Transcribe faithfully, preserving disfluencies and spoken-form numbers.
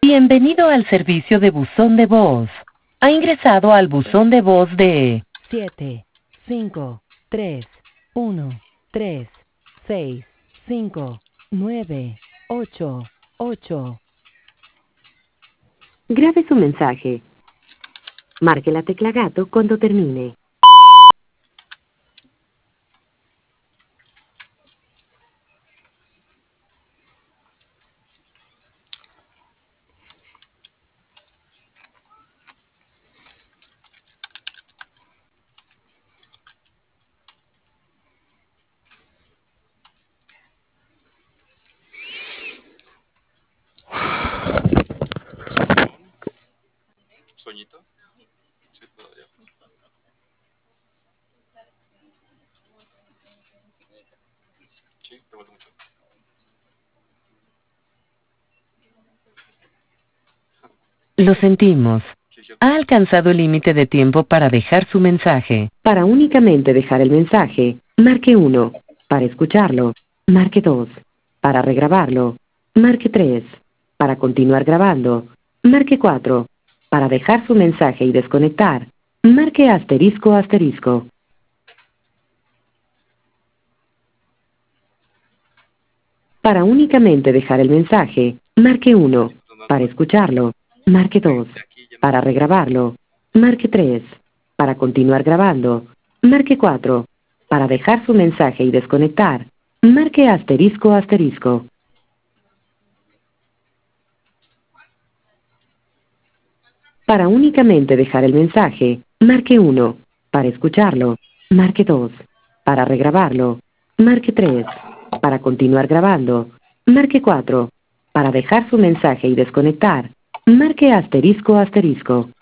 Bienvenido al servicio de buzón de voz. Ha ingresado al buzón de voz de siete, cinco, tres, uno, tres, seis, cinco, nueve, ocho, ocho. Grabe su mensaje. Marque la tecla gato cuando termine. ¿Sueñito? Sí, todavía. Sí, te vuelvo mucho. Lo sentimos. Ha alcanzado el límite de tiempo para dejar su mensaje. Para únicamente dejar el mensaje, marque uno. Para escucharlo, marque dos. Para regrabarlo, marque tres. Para continuar grabando, marque cuatro. Para dejar su mensaje y desconectar, marque asterisco asterisco. Para únicamente dejar el mensaje, marque uno. Para escucharlo, marque dos. Para regrabarlo, marque tres. Para continuar grabando, marque cuatro. Para dejar su mensaje y desconectar, marque asterisco asterisco. Para únicamente dejar el mensaje, marque uno. Para escucharlo, marque dos. Para regrabarlo, marque tres. Para continuar grabando, marque cuatro. Para dejar su mensaje y desconectar, marque asterisco asterisco.